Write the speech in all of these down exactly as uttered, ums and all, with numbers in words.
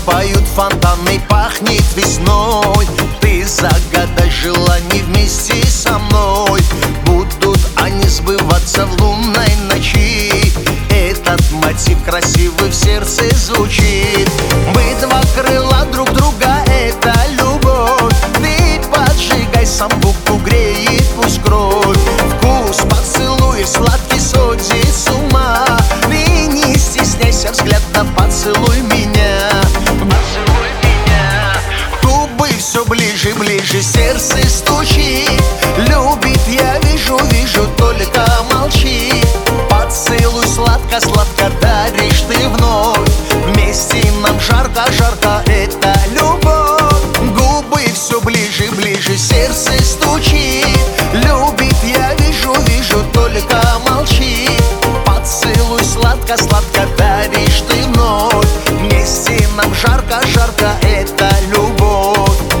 поют фонтаны, пахнет весной. Ты загадай желаний вместе со мной. Будут они сбываться в лунной ночи. Этот мотив красивый в сердце звучит. Мы два крыла друг друга, это любовь. Ты поджигай самбуку, греет пусть кровь. Вкус поцелуй сладкий сводит с ума. Ты не стесняйся, взгляд на поцелуй меня. Поцелуй меня. Губы все ближе, ближе, сердце стучит. Любит, я вижу, вижу, только молчи. Поцелуй сладко, сладко даришь ты вновь. Вместе нам жарко, жарко, это любовь. Губы все ближе, ближе, сердце стучит. Любит, я вижу, вижу, только молчи. Поцелуй сладко, сладко даришь ты вновь. Вместе нам жарко, жарко, это любовь.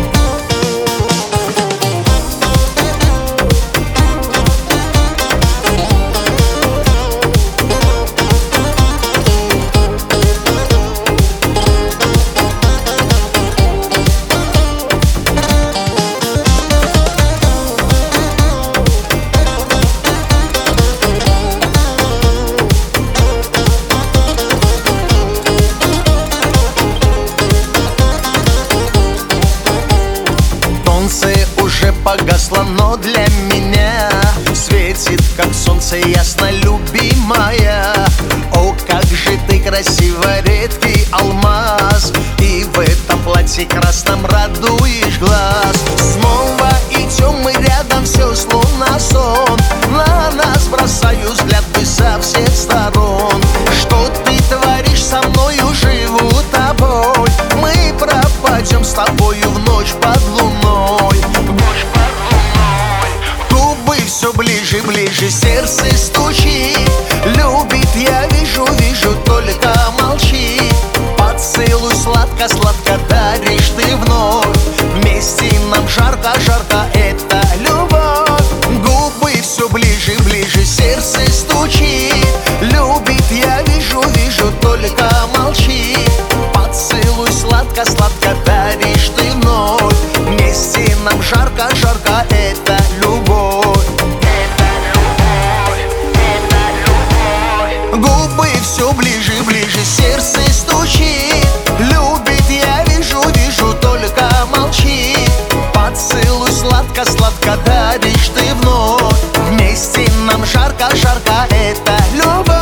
Уже погасло, но для меня светит, как солнце ясно, любимая. О, как же ты красива, редкий алмаз. И в этом платье красном радуешь глаз. Снова идем мы рядом, все словно сон. На нас бросаю взгляды со всех сторон. Что ты творишь со мною, живу тобой. Мы пропадем с тобою в ночь под луной. Все ближе, ближе, сердце стучит. Любит, я вижу, вижу, только молчи. Поцелуй сладко, сладко даришь ты вновь. Вместе нам жарко, жарко, это любовь. Губы все ближе, ближе, сердце стучит. Любит, я вижу, вижу, только молчи. Поцелуй сладко, сладко даришь ты вновь. Вместе нам жарко, жарко, это любовь. Губы все ближе, ближе, сердце стучит. Любит, я вижу, вижу, только молчи. Поцелуй сладко, сладко даришь ты вновь. Вместе нам жарко, жарко, это любовь.